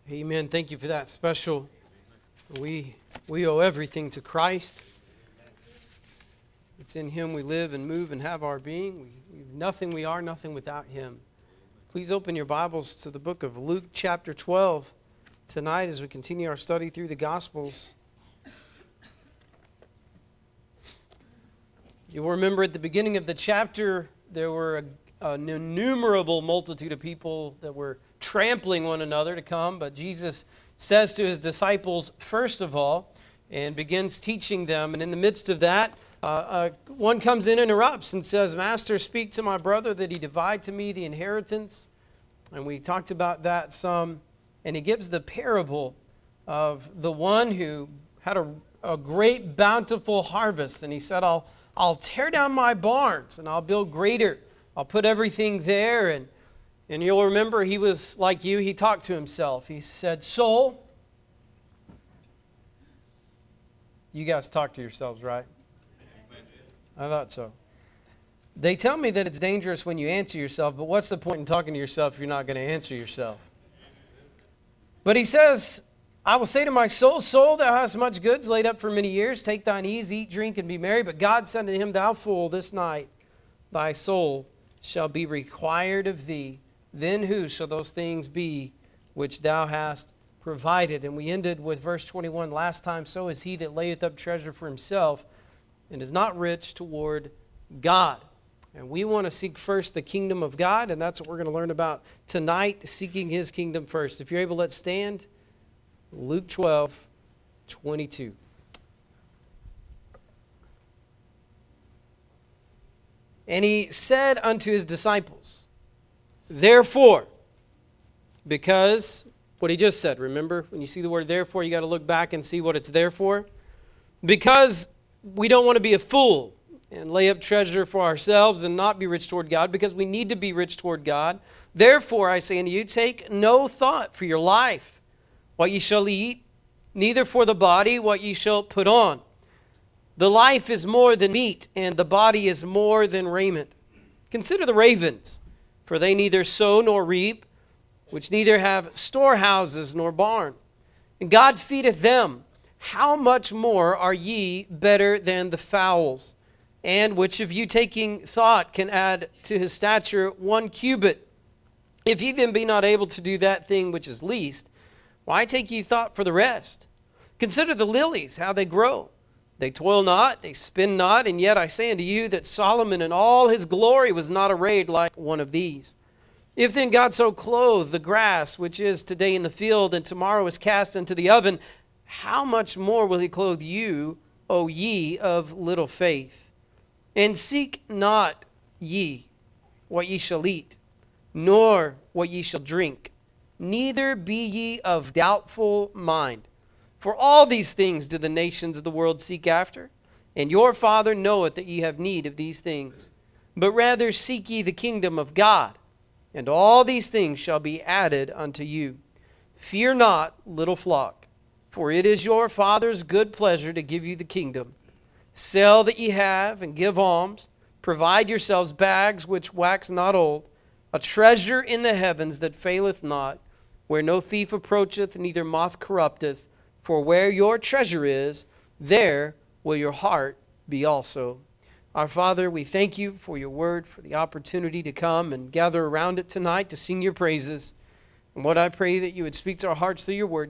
Amen. Thank you for that special. We owe everything to Christ. It's in Him we live and move and have our being. Nothing we are, nothing without Him. Please open your Bibles to the book of Luke chapter 12 tonight as we continue our study through the Gospels. You'll remember at the beginning of the chapter there were an innumerable multitude of people that were trampling one another to come, but Jesus says to His disciples, first of all, and begins teaching them, and in the midst of that, one comes in and interrupts and says, Master, speak to my brother that he divide to me the inheritance. And we talked about that some, and He gives the parable of the one who had a great bountiful harvest, and he said, I'll tear down my barns and I'll build greater. I'll put everything there. And you'll remember he was like you. He talked to himself. He said, soul. You guys talk to yourselves, right? I thought so. They tell me that it's dangerous when you answer yourself, but what's the point in talking to yourself if you're not going to answer yourself? But he says, I will say to my soul, soul, thou hast much goods laid up for many years. Take thine ease, eat, drink, and be merry. But God said to him, thou fool, this night thy soul shall be required of thee. Then who shall those things be which thou hast provided? And we ended with verse 21 last time. So is he that layeth up treasure for himself and is not rich toward God. And we want to seek first the kingdom of God, and that's what we're going to learn about tonight, seeking His kingdom first. If you're able, let's stand. Luke 12:22. And He said unto His disciples, therefore, because what He just said, remember, when you see the word therefore, you got to look back and see what it's there for. Because we don't want to be a fool and lay up treasure for ourselves and not be rich toward God, because we need to be rich toward God. Therefore, I say unto you, take no thought for your life, what ye shall eat, neither for the body what ye shall put on. The life is more than meat, and the body is more than raiment. Consider the ravens, for they neither sow nor reap, which neither have storehouses nor barn. And God feedeth them. How much more are ye better than the fowls? And which of you taking thought can add to his stature 1 cubit? If ye then be not able to do that thing which is least, why take ye thought for the rest? Consider the lilies, how they grow. They toil not, they spin not, and yet I say unto you that Solomon in all his glory was not arrayed like one of these. If then God so clothe the grass, which is today in the field, and tomorrow is cast into the oven, how much more will He clothe you, O ye of little faith? And seek not ye what ye shall eat, nor what ye shall drink, neither be ye of doubtful mind. For all these things do the nations of the world seek after, and your Father knoweth that ye have need of these things. But rather seek ye the kingdom of God, and all these things shall be added unto you. Fear not, little flock, for it is your Father's good pleasure to give you the kingdom. Sell that ye have, and give alms. Provide yourselves bags which wax not old, a treasure in the heavens that faileth not, where no thief approacheth, neither moth corrupteth. For where your treasure is, there will your heart be also. Our Father, we thank you for your word, for the opportunity to come and gather around it tonight to sing your praises. And Lord, I pray that you would speak to our hearts through your word.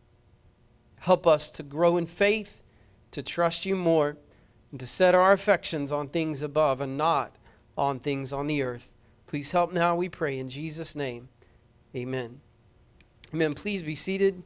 Help us to grow in faith, to trust you more, and to set our affections on things above and not on things on the earth. Please help now, we pray, in Jesus' name. Amen. Amen. Please be seated.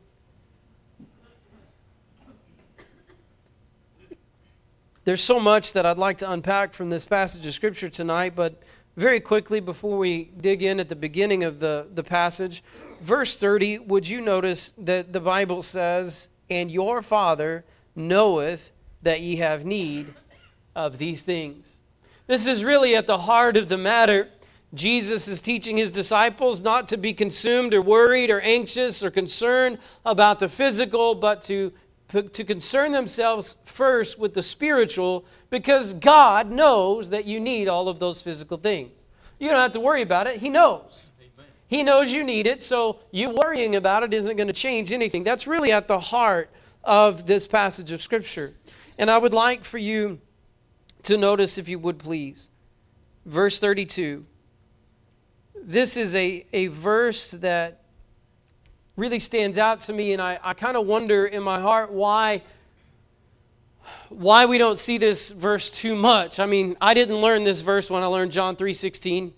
There's so much that I'd like to unpack from this passage of Scripture tonight, but very quickly before we dig in at the beginning of the passage, verse 30, would you notice that the Bible says, and your Father knoweth that ye have need of these things. This is really at the heart of the matter. Jesus is teaching His disciples not to be consumed or worried or anxious or concerned about the physical, but to concern themselves first with the spiritual, because God knows that you need all of those physical things. You don't have to worry about it. He knows. He knows you need it, so you worrying about it isn't going to change anything. That's really at the heart of this passage of Scripture. And I would like for you to notice, if you would please, verse 32. This is a verse that really stands out to me, and I kind of wonder in my heart why we don't see this verse too much. I mean, I didn't learn this verse when I learned John 3:16.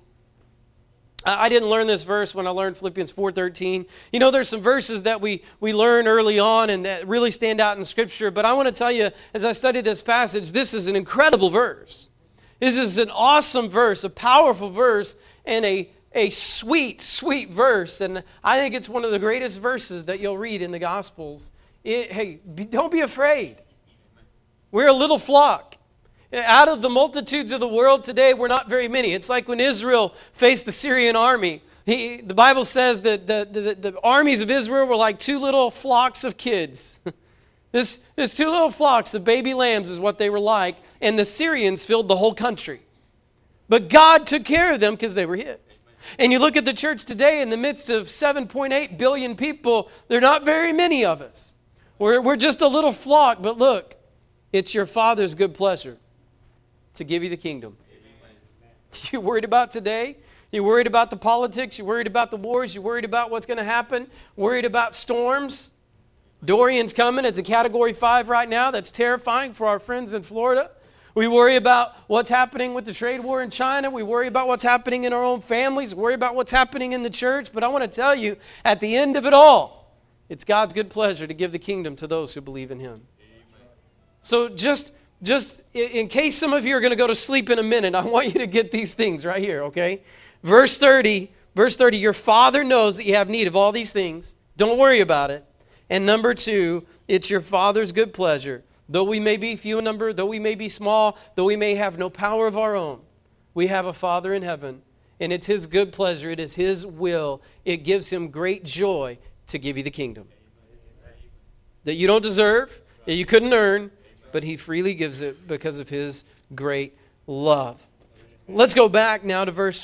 I didn't learn this verse when I learned Philippians 4:13. You know, there's some verses that we learn early on and that really stand out in Scripture. But I want to tell you, as I studied this passage, this is an incredible verse. This is an awesome verse, a powerful verse, and a sweet, sweet verse. And I think it's one of the greatest verses that you'll read in the Gospels. Don't be afraid. We're a little flock. Out of the multitudes of the world today, we're not very many. It's like when Israel faced the Syrian army. The Bible says that the armies of Israel were like two little flocks of kids. There's two little flocks of baby lambs is what they were like, and the Syrians filled the whole country. But God took care of them because they were His. And you look at the church today, in the midst of 7.8 billion people, there are not very many of us. We're just a little flock, but look, it's your Father's good pleasure to give you the kingdom. You worried about today? You worried about the politics? You worried about the wars? You worried about what's going to happen? Worried about storms? Dorian's coming. It's a Category 5 right now. That's terrifying for our friends in Florida. We worry about what's happening with the trade war in China. We worry about what's happening in our own families. We worry about what's happening in the church. But I want to tell you, at the end of it all, it's God's good pleasure to give the kingdom to those who believe in Him. So just in case some of you are going to go to sleep in a minute, I want you to get these things right here, okay? Verse 30, your Father knows that you have need of all these things. Don't worry about it. And number 2, it's your Father's good pleasure. Though we may be few in number, though we may be small, though we may have no power of our own, we have a Father in heaven, and it's His good pleasure. It is His will. It gives Him great joy to give you the kingdom that you don't deserve, that you couldn't earn, but He freely gives it because of His great love. Let's go back now to verse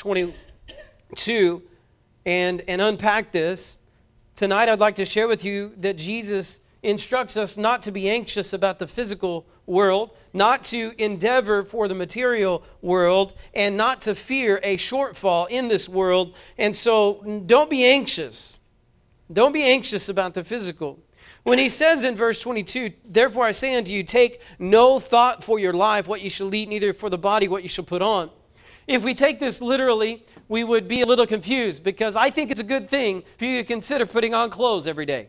22 and unpack this. Tonight I'd like to share with you that Jesus instructs us not to be anxious about the physical world, not to endeavor for the material world, and not to fear a shortfall in this world. And so don't be anxious. Don't be anxious about the physical. When He says in verse 22, therefore I say unto you, take no thought for your life, what you shall eat, neither for the body, what you shall put on. If we take this literally, we would be a little confused, because I think it's a good thing for you to consider putting on clothes every day.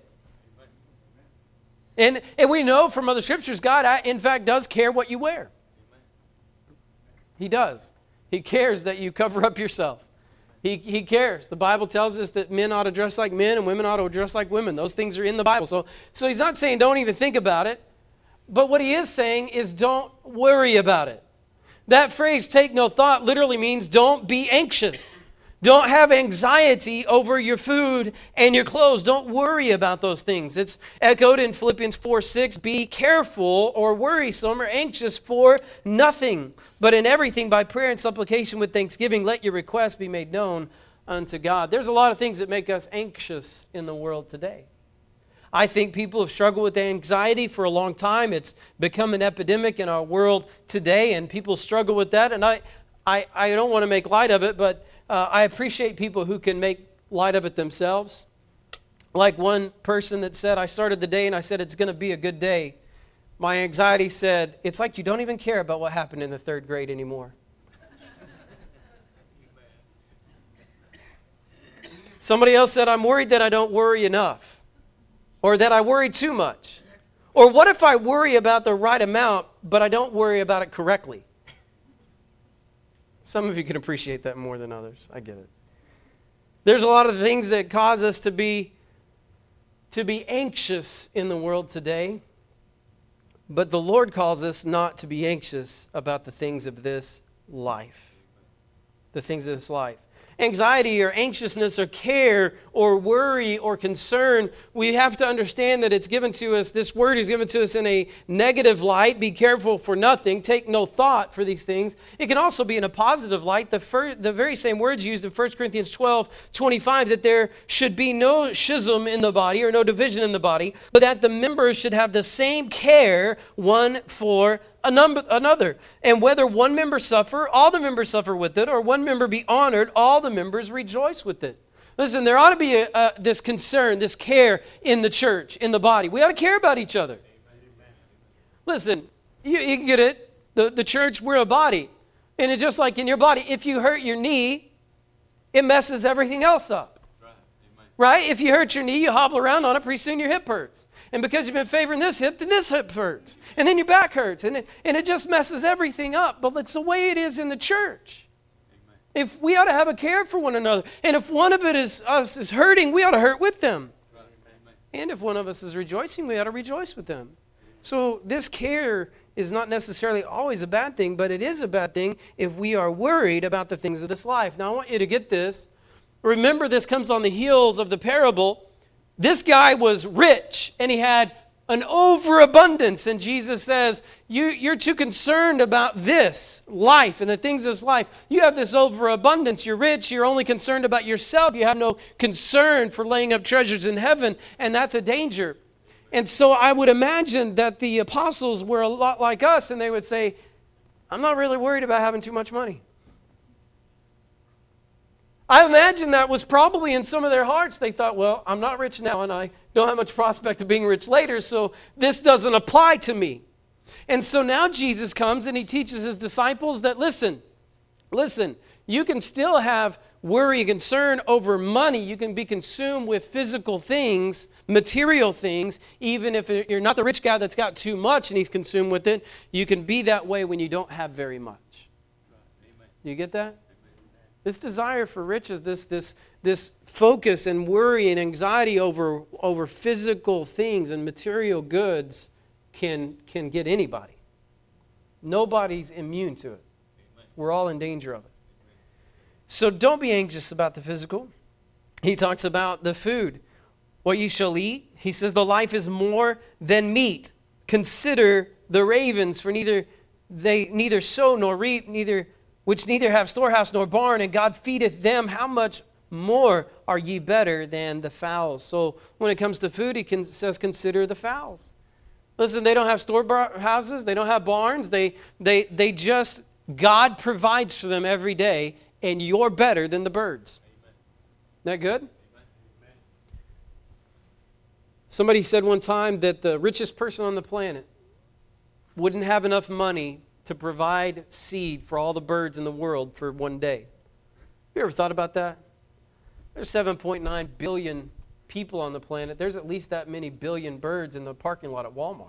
And we know from other scriptures, God, in fact, does care what you wear. He does. He cares that you cover up yourself. He cares. The Bible tells us that men ought to dress like men and women ought to dress like women. Those things are in the Bible. So He's not saying don't even think about it. But what He is saying is don't worry about it. That phrase, take no thought, literally means don't be anxious. Don't have anxiety over your food and your clothes. Don't worry about those things. It's echoed in Philippians 4:6. Be careful or worrisome or anxious for nothing, but in everything by prayer and supplication with thanksgiving, let your requests be made known unto God. There's a lot of things that make us anxious in the world today. I think people have struggled with anxiety for a long time. It's become an epidemic in our world today, and people struggle with that. And I don't want to make light of it, but I appreciate people who can make light of it themselves. Like one person that said, I started the day and I said, it's going to be a good day. My anxiety said, it's like you don't even care about what happened in the 3rd grade anymore. Somebody else said, I'm worried that I don't worry enough, or that I worry too much. Or what if I worry about the right amount, but I don't worry about it correctly? Some of you can appreciate that more than others. I get it. There's a lot of things that cause us to be anxious in the world today. But the Lord calls us not to be anxious about the things of this life. The things of this life. anxiety or anxiousness or care or worry or concern, we have to understand that it's given to us, this word is given to us in a negative light. Be careful for nothing. Take no thought for these things. It can also be in a positive light. The very same words used in 1 Corinthians 12:25, that there should be no schism in the body or no division in the body, but that the members should have the same care one for another. And whether one member suffer, all the members suffer with it, or one member be honored, all the members rejoice with it. Listen, there ought to be this concern, this care in the church, in the body. We ought to care about each other. Listen, you get it. The church, we're a body. And it's just like in your body, if you hurt your knee, it messes everything else up. Right? If you hurt your knee, you hobble around on it, pretty soon your hip hurts. And because you've been favoring this hip, then this hip hurts. And then your back hurts. And it just messes everything up. But it's the way it is in the church. Amen. If we ought to have a care for one another. And if one of us is hurting, we ought to hurt with them. Right. And if one of us is rejoicing, we ought to rejoice with them. So this care is not necessarily always a bad thing, but it is a bad thing if we are worried about the things of this life. Now I want you to get this. Remember, this comes on the heels of the parable. This guy was rich, and he had an overabundance. And Jesus says, you're too concerned about this life and the things of this life. You have this overabundance. You're rich. You're only concerned about yourself. You have no concern for laying up treasures in heaven, and that's a danger. And so I would imagine that the apostles were a lot like us, and they would say, I'm not really worried about having too much money. I imagine that was probably in some of their hearts. They thought, well, I'm not rich now, and I don't have much prospect of being rich later, so this doesn't apply to me. And so now Jesus comes and he teaches his disciples that, listen, you can still have worry and concern over money. You can be consumed with physical things, material things, even if you're not the rich guy that's got too much and he's consumed with it. You can be that way when you don't have very much. Do you get that? This desire for riches, this focus and worry and anxiety over physical things and material goods can get anybody. Nobody's immune to it. We're all in danger of it. So don't be anxious about the physical. He talks about the food, what you shall eat. He says the life is more than meat. Consider the ravens, for they neither sow nor reap, which neither have storehouse nor barn, and God feedeth them. How much more are ye better than the fowls? So when it comes to food, he says, consider the fowls. Listen, they don't have storehouses. They don't have barns. They just, God provides for them every day, and you're better than the birds. Amen. Isn't that good? Amen. Somebody said one time that the richest person on the planet wouldn't have enough money to provide seed for all the birds in the world for one day. You ever thought about that? There's 7.9 billion people on the planet. There's at least that many billion birds in the parking lot at Walmart.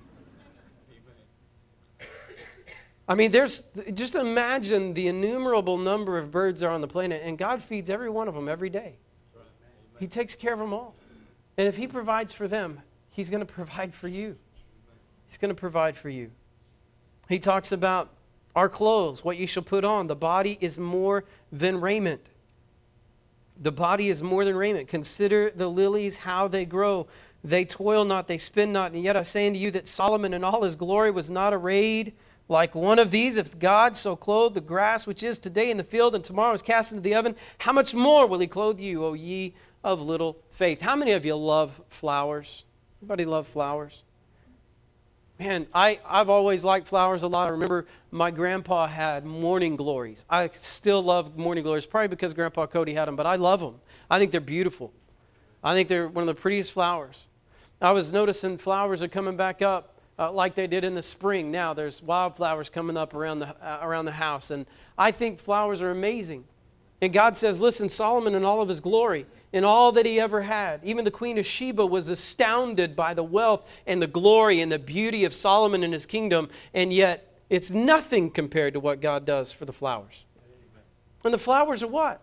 I mean, just imagine the innumerable number of birds that are on the planet, and God feeds every one of them every day. He takes care of them all. And if he provides for them, he's going to provide for you. He's going to provide for you. He talks about our clothes, what you shall put on. The body is more than raiment. The body is more than raiment. Consider the lilies, how they grow. They toil not, they spin not. And yet I say unto you that Solomon in all his glory was not arrayed like one of these. If God so clothed the grass which is today in the field and tomorrow is cast into the oven, how much more will he clothe you, O ye of little faith? How many of you love flowers? Anybody love flowers? Man, I've always liked flowers a lot. I remember my grandpa had morning glories. I still love morning glories, probably because Grandpa Cody had them, but I love them. I think they're beautiful. I think they're one of the prettiest flowers. I was noticing flowers are coming back up like they did in the spring. Now there's wildflowers coming up around the house, and I think flowers are amazing. And God says, listen, Solomon in all of his glory, in all that he ever had, even the Queen of Sheba was astounded by the wealth and the glory and the beauty of Solomon and his kingdom, and yet it's nothing compared to what God does for the flowers. And the flowers are what?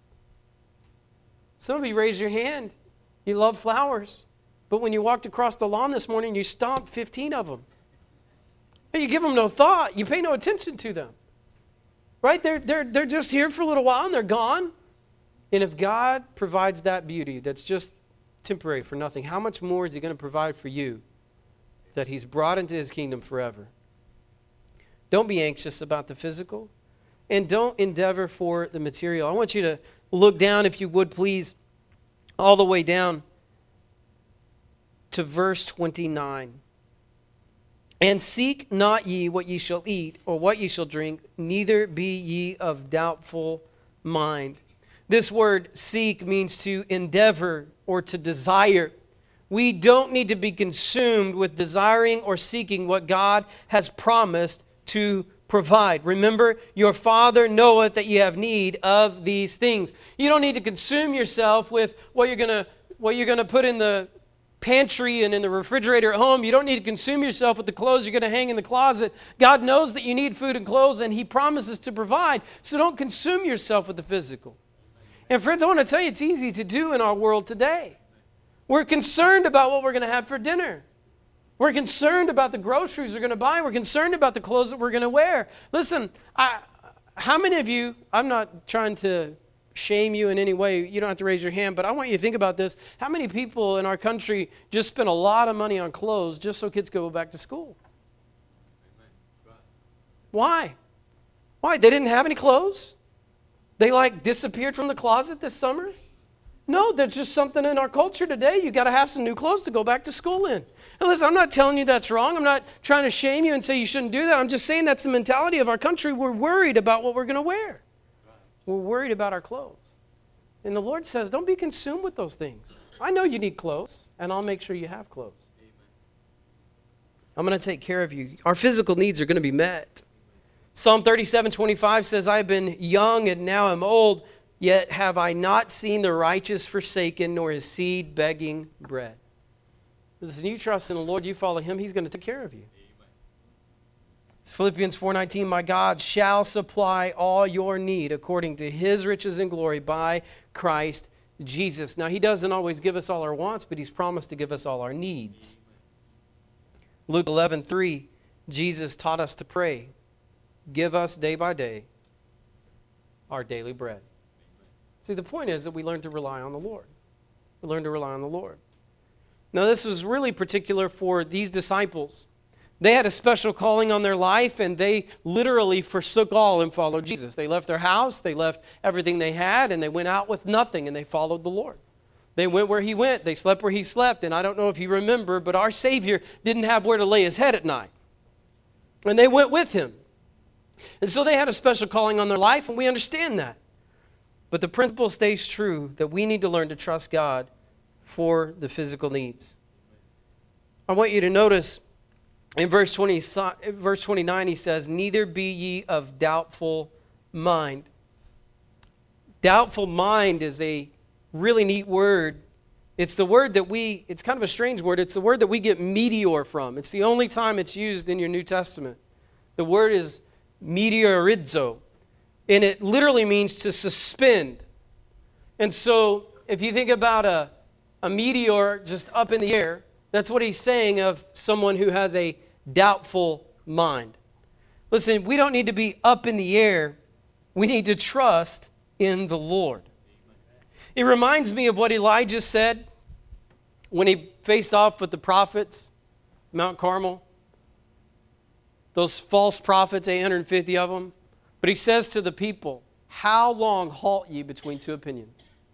Some of you raised your hand. You love flowers. But when you walked across the lawn this morning, you stomped 15 of them. And you give them no thought. You pay no attention to them. Right? They're just here for a little while and they're gone. And if God provides that beauty that's just temporary for nothing, how much more is he going to provide for you that he's brought into his kingdom forever? Don't be anxious about the physical, and don't endeavor for the material. I want you to look down, if you would please, all the way down to verse 29. And seek not ye what ye shall eat, or what ye shall drink, neither be ye of doubtful mind. This word seek means to endeavor or to desire. We don't need to be consumed with desiring or seeking what God has promised to provide. Remember, your Father knoweth that you have need of these things. You don't need to consume yourself with what you're going to put in the pantry and in the refrigerator at home. You don't need to consume yourself with the clothes you're going to hang in the closet. God knows that you need food and clothes, and he promises to provide. So don't consume yourself with the physical. And friends, I want to tell you, it's easy to do in our world today. We're concerned about what we're going to have for dinner. We're concerned about the groceries we're going to buy. We're concerned about the clothes that we're going to wear. Listen, how many of you, I'm not trying to shame you in any way. You don't have to raise your hand, but I want you to think about this. How many people in our country just spend a lot of money on clothes just so kids go back to school? Why? Why? They didn't have any clothes? They disappeared from the closet this summer? No, there's just something in our culture today. You got to have some new clothes to go back to school in. And listen, I'm not telling you that's wrong. I'm not trying to shame you and say you shouldn't do that. I'm just saying that's the mentality of our country. We're worried about what we're going to wear. We're worried about our clothes. And the Lord says, don't be consumed with those things. I know you need clothes, and I'll make sure you have clothes. I'm going to take care of you. Our physical needs are going to be met. Psalm 37:25 says, I have been young and now am old, yet have I not seen the righteous forsaken, nor his seed begging bread. Listen, you trust in the Lord, you follow him, he's going to take care of you. Philippians 4:19, my God shall supply all your need according to his riches and glory by Christ Jesus. Now, he doesn't always give us all our wants, but he's promised to give us all our needs. Luke 11:3, Jesus taught us to pray, give us day by day our daily bread. See, the point is that we learn to rely on the Lord. We learn to rely on the Lord. Now, this was really particular for these disciples. They had a special calling on their life, and they literally forsook all and followed Jesus. They left their house, they left everything they had, and they went out with nothing, and they followed the Lord. They went where he went. They slept where he slept. And I don't know if you remember, but our Savior didn't have where to lay his head at night. And they went with him. And so they had a special calling on their life, and we understand that. But the principle stays true that we need to learn to trust God for the physical needs. I want you to notice in verse 29, he says, neither be ye of doubtful mind. Doubtful mind is a really neat word. It's the word that it's kind of a strange word. It's the word that we get meteor from. It's the only time it's used in your New Testament. The word is meteorizo, and it literally means to suspend. And so if you think about a meteor just up in the air, that's what he's saying of someone who has a doubtful mind. Listen, we don't need to be up in the air. We need to trust in the Lord. It reminds me of what Elijah said when he faced off with the prophets, Mount Carmel. Those false prophets, 850 of them. But he says to the people, how long halt ye between two opinions?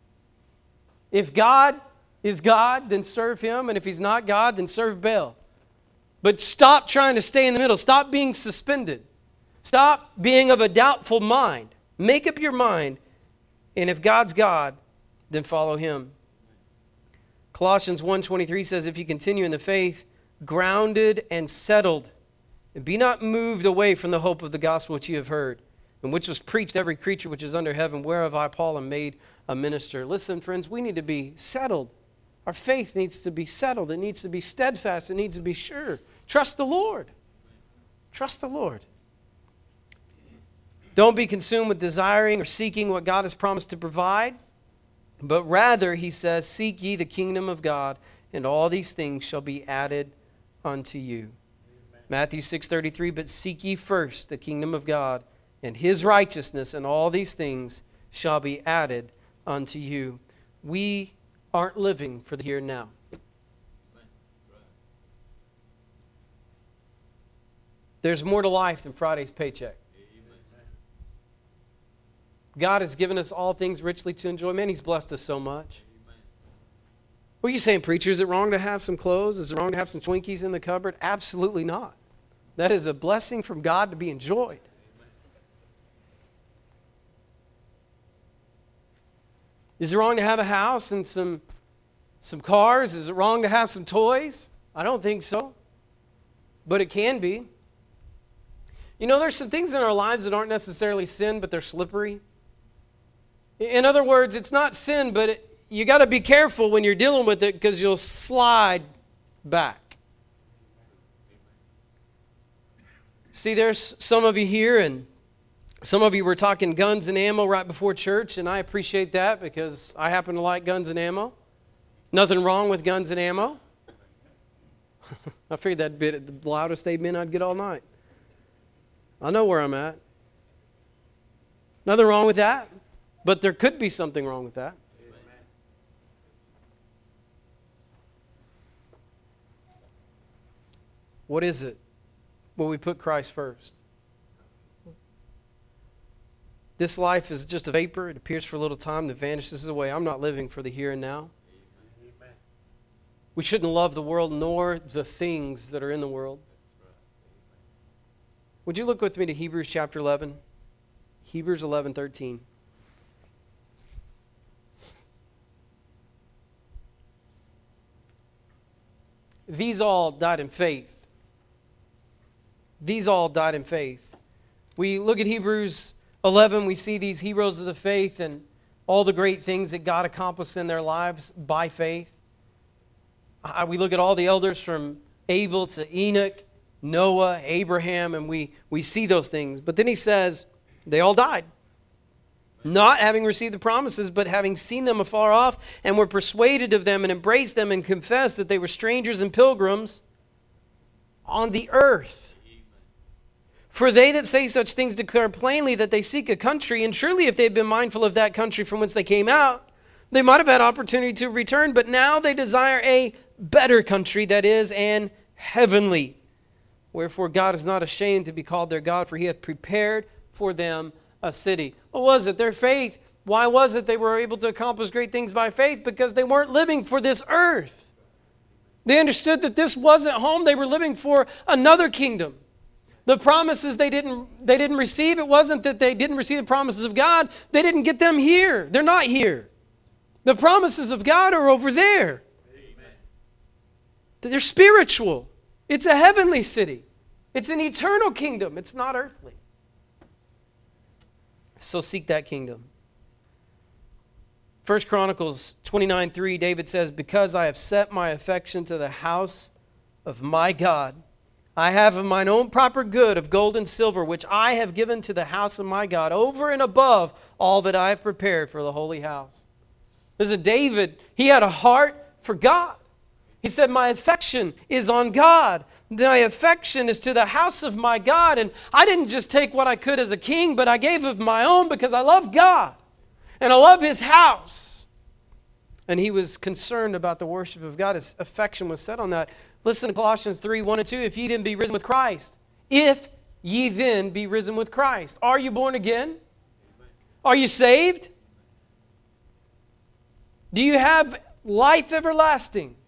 If God is God, then serve him. And if he's not God, then serve Baal. But stop trying to stay in the middle. Stop being suspended. Stop being of a doubtful mind. Make up your mind. And if God's God, then follow him. Colossians 1:23 says, if you continue in the faith, grounded and settled, and be not moved away from the hope of the gospel which you have heard, and which was preached to every creature which is under heaven, whereof I, Paul, am made a minister. Listen, friends, we need to be settled. Our faith needs to be settled. It needs to be steadfast. It needs to be sure. Trust the Lord. Trust the Lord. Don't be consumed with desiring or seeking what God has promised to provide, but rather, he says, seek ye the kingdom of God, and all these things shall be added unto you. Amen. Matthew 6:33, but seek ye first the kingdom of God and his righteousness, and all these things shall be added unto you. We aren't living for the here and now. There's more to life than Friday's paycheck. God has given us all things richly to enjoy. Man, He's blessed us so much. What are you saying, preacher? Is it wrong to have some clothes? Is it wrong to have some Twinkies in the cupboard? Absolutely not. That is a blessing from God to be enjoyed. Is it wrong to have a house and some cars? Is it wrong to have some toys? I don't think so. But it can be. You know, there's some things in our lives that aren't necessarily sin, but they're slippery. In other words, it's not sin, but you got to be careful when you're dealing with it because you'll slide back. See, there's some of you here, and some of you were talking guns and ammo right before church, and I appreciate that because I happen to like guns and ammo. Nothing wrong with guns and ammo. I figured that'd be the loudest amen I'd get all night. I know where I'm at. Nothing wrong with that, but there could be something wrong with that. What is it? Well, we put Christ first. This life is just a vapor. It appears for a little time, then vanishes away. I'm not living for the here and now. We shouldn't love the world nor the things that are in the world. Would you look with me to Hebrews chapter 11? Hebrews 11:13. These all died in faith. These all died in faith. We look at Hebrews 11, we see these heroes of the faith and all the great things that God accomplished in their lives by faith. We look at all the elders from Abel to Enoch, Noah, Abraham, and we see those things. But then he says, they all died. Not having received the promises, but having seen them afar off, and were persuaded of them, and embraced them, and confessed that they were strangers and pilgrims on the earth. For they that say such things declare plainly that they seek a country, and surely if they had been mindful of that country from whence they came out, they might have had opportunity to return, but now they desire a better country, that is, an heavenly. Wherefore God is not ashamed to be called their God, for He hath prepared for them a city. What was it? Their faith. Why was it they were able to accomplish great things by faith? Because they weren't living for this earth. They understood that this wasn't home. They were living for another kingdom. The promises they didn't receive. It wasn't that they didn't receive the promises of God. They didn't get them here. They're not here. The promises of God are over there. Amen. They're spiritual. It's a heavenly city. It's an eternal kingdom. It's not earthly. So seek that kingdom. 1 Chronicles 29:3, David says, because I have set my affection to the house of my God, I have of mine own proper good of gold and silver, which I have given to the house of my God, over and above all that I have prepared for the holy house. Listen, David, he had a heart for God. He said, my affection is on God. My affection is to the house of my God. And I didn't just take what I could as a king, but I gave of my own because I love God. And I love His house. And he was concerned about the worship of God. His affection was set on that. Listen to Colossians 3:1-2. If ye then be risen with Christ. If ye then be risen with Christ. Are you born again? Are you saved? Do you have life everlasting?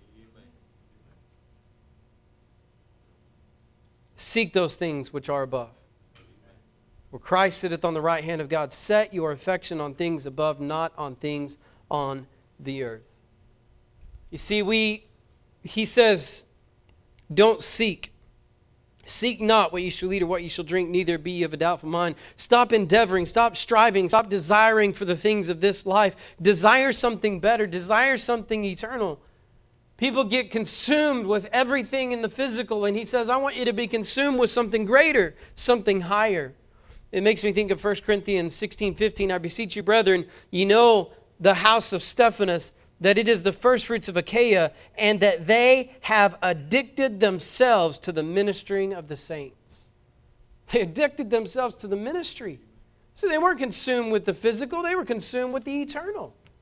Seek those things which are above, where Christ sitteth on the right hand of God. Set your affection on things above, not on things on the earth. You see, he says, don't seek. Seek not what you shall eat or what you shall drink, neither be ye of a doubtful mind. Stop endeavoring, stop striving, stop desiring for the things of this life. Desire something better, desire something eternal. People get consumed with everything in the physical, and he says, I want you to be consumed with something greater, something higher. It makes me think of 1 Corinthians 16:15. I beseech you, brethren, ye know the house of Stephanas, that it is the firstfruits of Achaia, and that they have addicted themselves to the ministering of the saints. They addicted themselves to the ministry. So they weren't consumed with the physical, they were consumed with the eternal.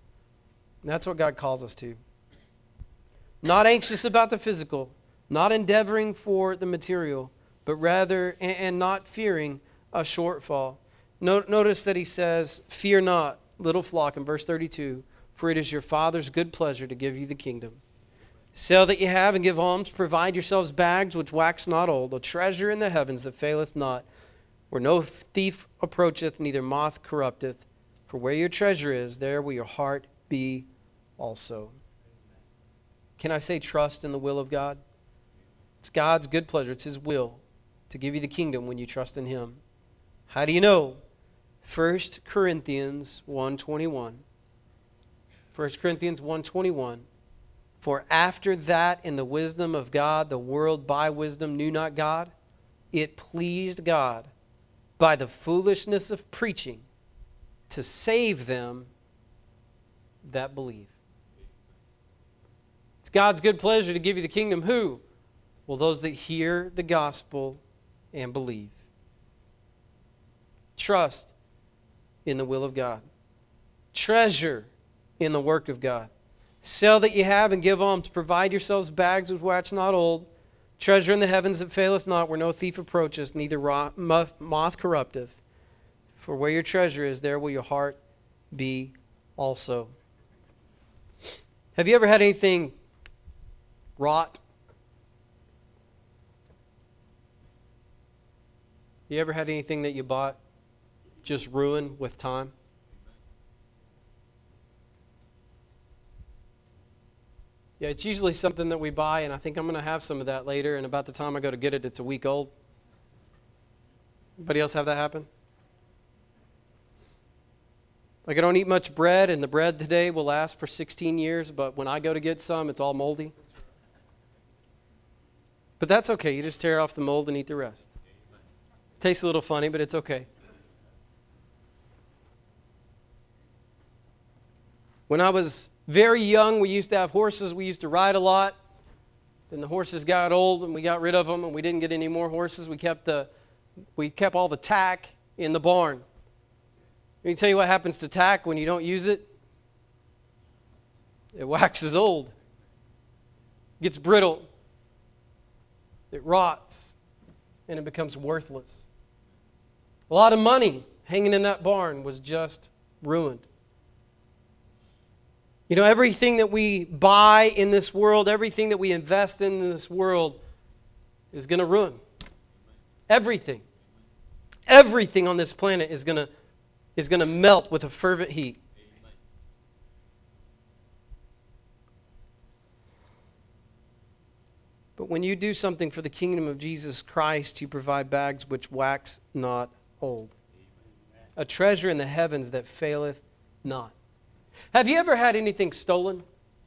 And that's what God calls us to. Not anxious about the physical, not endeavoring for the material, but rather, and not fearing a shortfall. Notice that he says, fear not, little flock, in verse 32, for it is your Father's good pleasure to give you the kingdom. Sell that you have and give alms, provide yourselves bags which wax not old, a treasure in the heavens that faileth not, where no thief approacheth, neither moth corrupteth. For where your treasure is, there will your heart be also. Can I say trust in the will of God? It's God's good pleasure, it's His will to give you the kingdom when you trust in Him. How do you know? 1 Corinthians 1:21. 1 Corinthians 1:21. For after that in the wisdom of God, the world by wisdom knew not God. It pleased God by the foolishness of preaching to save them that believe. It's God's good pleasure to give you the kingdom. Who? Well, those that hear the gospel and believe. Trust in the will of God. Treasure in the work of God. Sell that you have and give alms. Provide yourselves bags which wax not old. Treasure in the heavens that faileth not, where no thief approacheth, neither moth corrupteth. For where your treasure is, there will your heart be also. Have you ever had anything rot? You ever had anything that you bought just ruin with time? Yeah, it's usually something that we buy, and I think I'm going to have some of that later, and about the time I go to get it, it's a week old. Anybody else have that happen? Like I don't eat much bread, and the bread today will last for 16 years, but when I go to get some, it's all moldy. But that's okay. You just tear off the mold and eat the rest. Tastes a little funny, but it's okay. When I was very young, we used to have horses. We used to ride a lot. Then the horses got old, and we got rid of them, and we didn't get any more horses. We kept all the tack in the barn. Let me tell you what happens to tack when you don't use it. It waxes old. It gets brittle. It rots. And it becomes worthless. A lot of money hanging in that barn was just ruined. You know, everything that we buy in this world, everything that we invest in this world is going to ruin. Everything. Everything on this planet is going to melt with a fervent heat. But when you do something for the kingdom of Jesus Christ, you provide bags which wax not old. A treasure in the heavens that faileth not. Have you ever had anything stolen?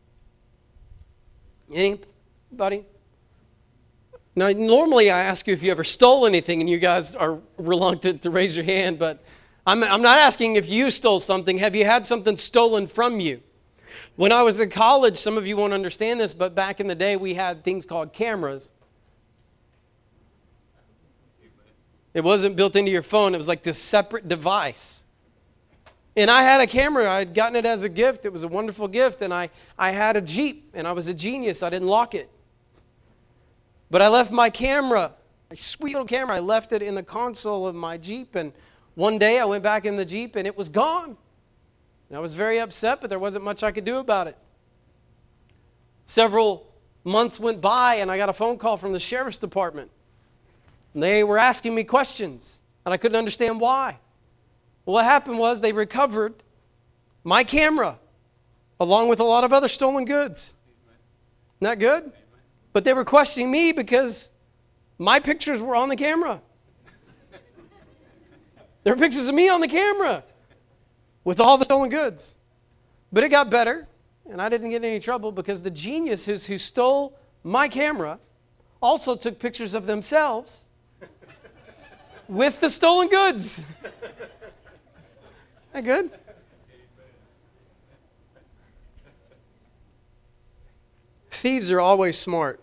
Anybody? Now, normally I ask you if you ever stole anything, and you guys are reluctant to raise your hand, but I'm not asking if you stole something. Have you had something stolen from you? When I was in college, some of you won't understand this, but back in the day we had things called cameras. It wasn't built into your phone. It was like this separate device. And I had a camera. I had gotten it as a gift. It was a wonderful gift. And I had a Jeep, and I was a genius. I didn't lock it. But I left my camera, a sweet little camera, I left it in the console of my Jeep. And one day I went back in the Jeep, and it was gone. And I was very upset, but there wasn't much I could do about it. Several months went by, and I got a phone call from the sheriff's department. And they were asking me questions, and I couldn't understand why. Well, what happened was they recovered my camera along with a lot of other stolen goods. Isn't that good? But they were questioning me because my pictures were on the camera. There were pictures of me on the camera with all the stolen goods. But it got better, and I didn't get in any trouble because the geniuses who stole my camera also took pictures of themselves with the stolen goods. Isn't that good? Thieves are always smart.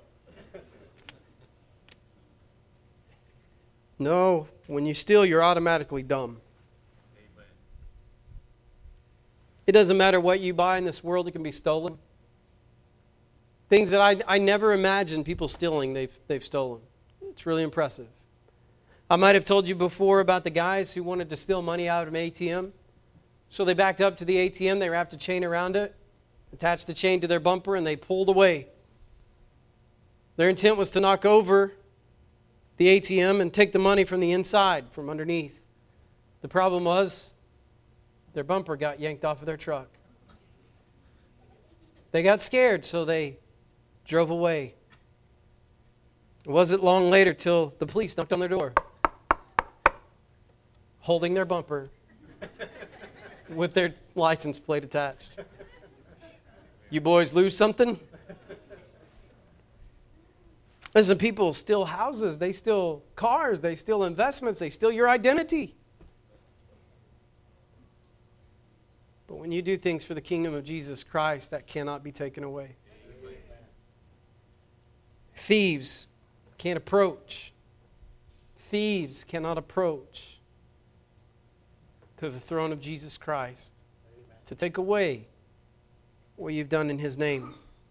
No, when you steal, you're automatically dumb. It doesn't matter what you buy in this world, it can be stolen. Things that I never imagined people stealing, they've stolen. It's really impressive. I might have told you before about the guys who wanted to steal money out of an ATM. So they backed up to the ATM, they wrapped a chain around it, attached the chain to their bumper, and they pulled away. Their intent was to knock over the ATM and take the money from the inside, from underneath. The problem was their bumper got yanked off of their truck. They got scared, so they drove away. It wasn't long later till the police knocked on their door, holding their bumper with their license plate attached. You boys lose something? Listen, people steal houses, they steal cars, they steal investments, they steal your identity. But when you do things for the kingdom of Jesus Christ, that cannot be taken away. Thieves can't approach. Thieves cannot approach to the throne of Jesus Christ to take away what you've done in His name.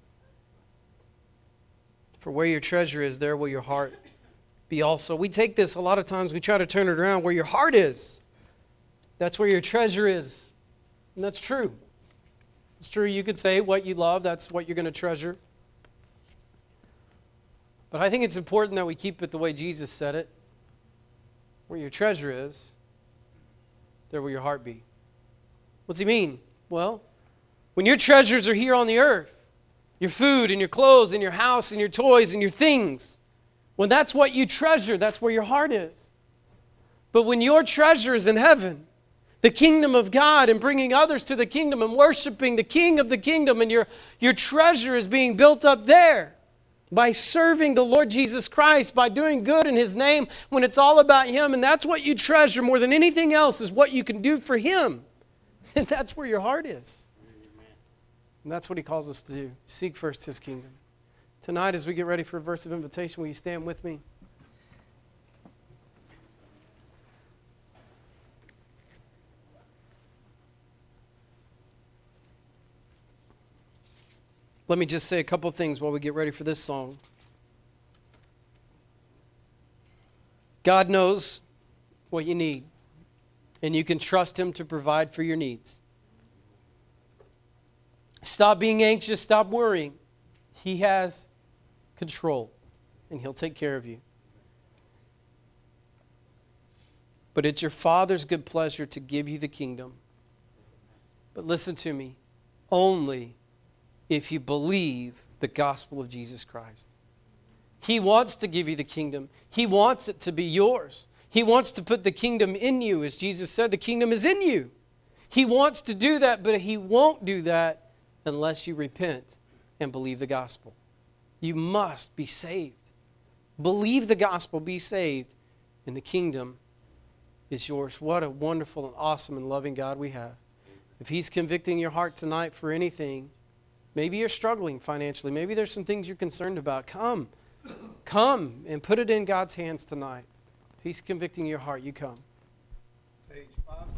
For where your treasure is, there will your heart be also. We take this a lot of times, we try to turn it around. Where your heart is, that's where your treasure is. And that's true. It's true, you could say what you love, that's what you're going to treasure. But I think it's important that we keep it the way Jesus said it. Where your treasure is, there will your heart be. What's He mean? Well, when your treasures are here on the earth, your food and your clothes and your house and your toys and your things, when that's what you treasure, that's where your heart is. But when your treasure is in heaven, the kingdom of God, and bringing others to the kingdom and worshiping the King of the kingdom, and your treasure is being built up there by serving the Lord Jesus Christ, by doing good in His name, when it's all about Him, and that's what you treasure more than anything else is what you can do for Him. And that's where your heart is. And that's what He calls us to do. Seek first His kingdom. Tonight, as we get ready for a verse of invitation, will you stand with me? Let me just say a couple things while we get ready for this song. God knows what you need, and you can trust Him to provide for your needs. Stop being anxious, stop worrying. He has control, and He'll take care of you. But it's your Father's good pleasure to give you the kingdom. But listen to me, only if you believe the gospel of Jesus Christ. He wants to give you the kingdom. He wants it to be yours. He wants to put the kingdom in you. As Jesus said, the kingdom is in you. He wants to do that, but He won't do that unless you repent and believe the gospel. You must be saved. Believe the gospel, be saved, and the kingdom is yours. What a wonderful and awesome and loving God we have. If He's convicting your heart tonight for anything, maybe you're struggling financially. Maybe there's some things you're concerned about. Come and put it in God's hands tonight. If He's convicting your heart, you come. Page 5.